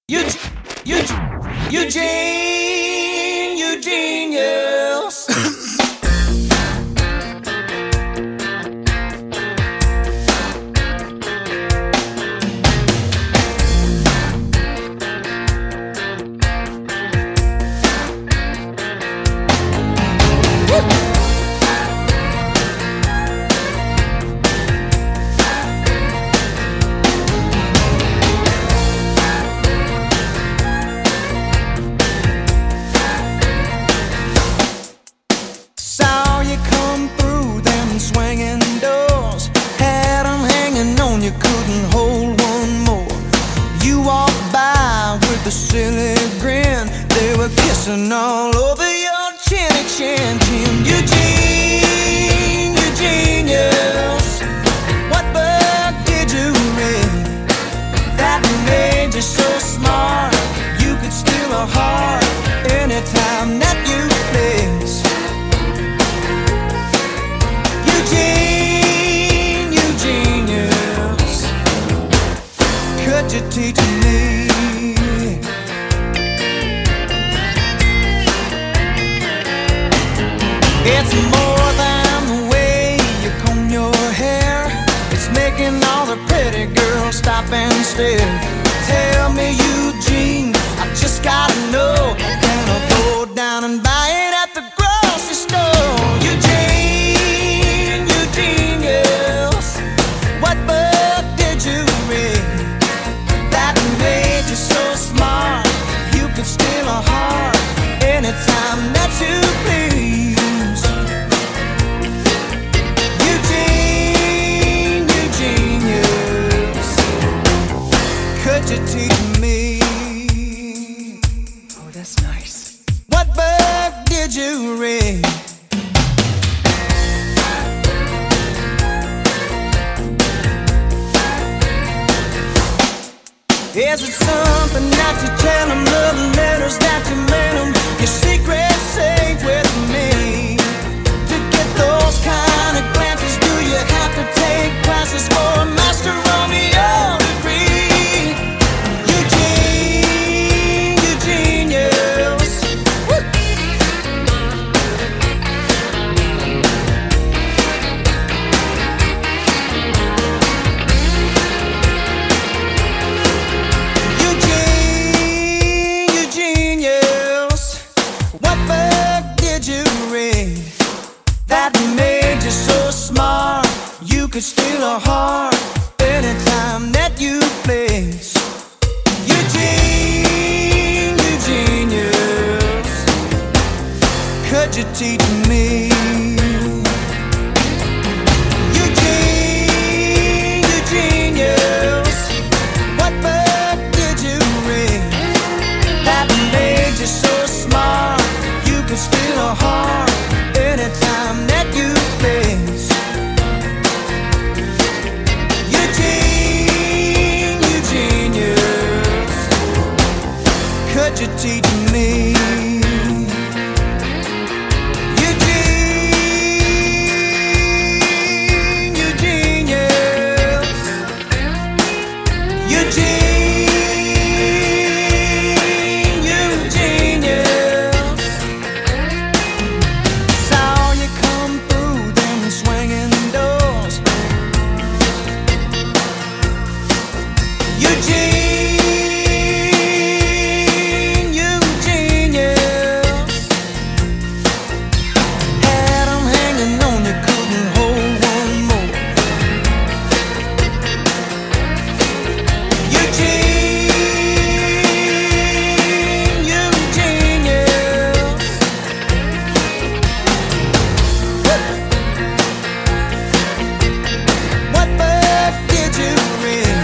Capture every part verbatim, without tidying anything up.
Eugene, Eugene, Eugene, Eugene, yes. Saw you come through them swinging doors, had 'em hanging on, you couldn't hold one more. You walked by with a silly grin, they were kissing all over your chinny chin chin. Eugene, Eugene, yes. What book did you read that made you so smart? You could steal a heart anytime that you please. Eugene, Eugene, yes. Could you teach me? It's more than the way you comb your hair. It's making all the pretty girls stop and stare. Tell me, Eugene, I just gotta know, can I go down and buy it at the grocery store? Eugene, Eugene, yes. What book did you read that made you so smart? You could steal a heart anytime that you please. Eugene, Eugene, yes. Could you teach me? Oh, that's nice. What book did you read? Is it something that you tell them, love letters that you mail them, your secret's safe with me? To get those kind of glances, do you have to take classes for a Master Romeo degree? Eugene, Eugene, yes. Woo! Eugene, Eugene, yes. What book did you read that made you so smart? You could steal a heart anytime that you please. Eugene, Eugene, yes. Could you teach me? Eugene, Eugene, yes. What book did you read that made you so smart? You could steal a heart anytime that you please. Eugene, Eugene, yes. Could you teach me? Eugene, Eugene, yes. Eugene, Eugene, yes. Saw you come through them swinging doors. Eugene, Eugene, yes. Had 'em hanging on, you couldn't hold one more. Eugene, Eugene, yes. What book did you read?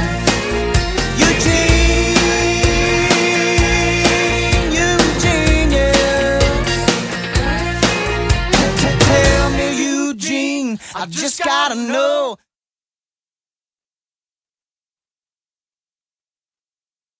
Eugene, Eugene, yes. T- t- Tell me, Eugene, I just gotta know,